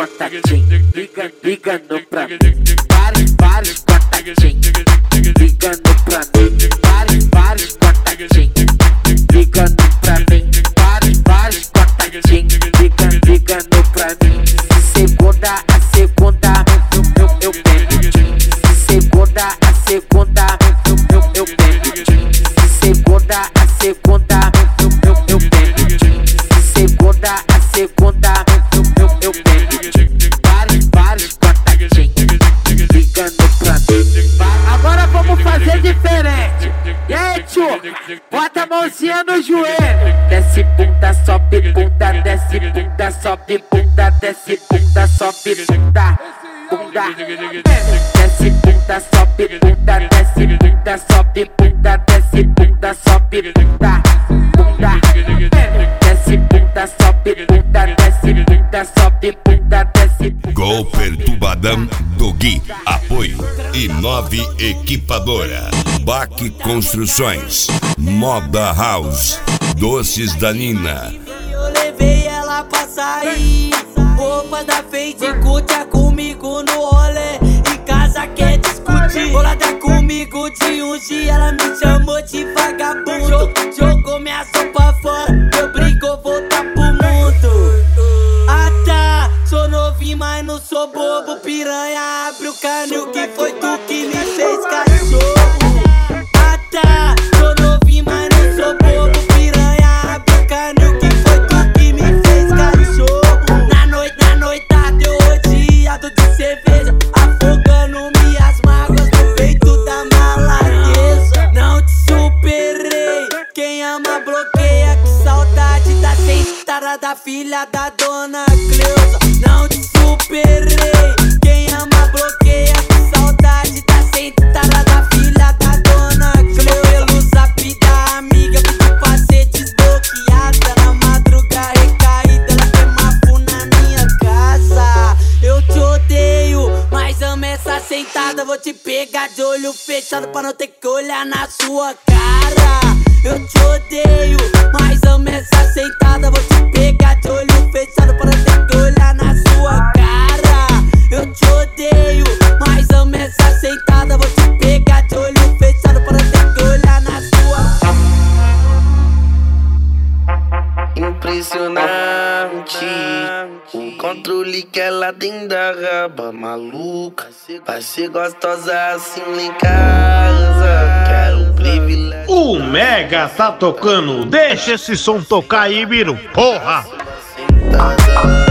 contatinhos, ligando pra mim. Vários contatinhos, ligando pra mim. Vários contatinhos, ligando pra mim. Vários contatinhos, ligando pra mim. Segunda a segunda, eu pego. Segunda a segunda, eu pego. Segunda a segunda, eu pego. Segunda a segunda, eu pego. Vários contatinhos, ligando pra mim. Agora vamos fazer diferente. E aí, tio? Bota a mãozinha no joelho. Desce bunda, sobe bunda, desce bunda, sobe bunda, desce bunda, sobe bunda. Desce bunda, sobe bunda, desce bunda, sobe bunda, desce bunda, sobe bunda. Desce bunda, sobe bunda, desce bunda, sobe bunda, desce bunda. Gol Perturbadão do Gui. Apoio I9 Equipadora, Baque Construções, Moda House, Doces da Nina. Eu levei ela pra sair, roupas da Fade, curta comigo no rolê. Em casa quer discutir, bolada comigo de ungi. Ela me chamou de vagabundo, jogou minha sopa fora. Eu brigo, voltar pro mundo. Ah tá, sou novinho, mas não sou bobo. Piranha, abre o canil, que foi tu que me fez cachorro. Ah tá, sou novinho, mas não sou bobo. Piranha, abre o canil, que foi tu que me fez cachorro. Na noitada eu rodeado de cerveja, afogando minhas mágoas no peito da maladeza. Não te superei, quem ama bloqueia. Que saudade da sentada da filha da dona Cleusa. Não te superei, quem ama bloqueia. Que saudade da sentada da filha da dona Cleusa. Pelo zap da amiga, pedi pra ser desbloqueada. Na madruga recaída, ela quer mafu na minha casa. Eu te odeio, mas amo essa sentada. Vou te pegar de olho fechado pra não ter que olhar na sua cara. Eu te odeio, mas amo essa sentada. Vou te pegar de olho fechado pra não ter que olhar na sua cara. Eu te odeio, mas amo essa sentada. Vou te pegar de olho fechado pra não ter que olhar na sua. Impressionante o controle que ela tem da raba maluca. Vai ser gostosa assim lá em casa. Quero um privilégio. O Mega tá tocando, deixa esse som tocar aí, Biro. Porra! Sentada.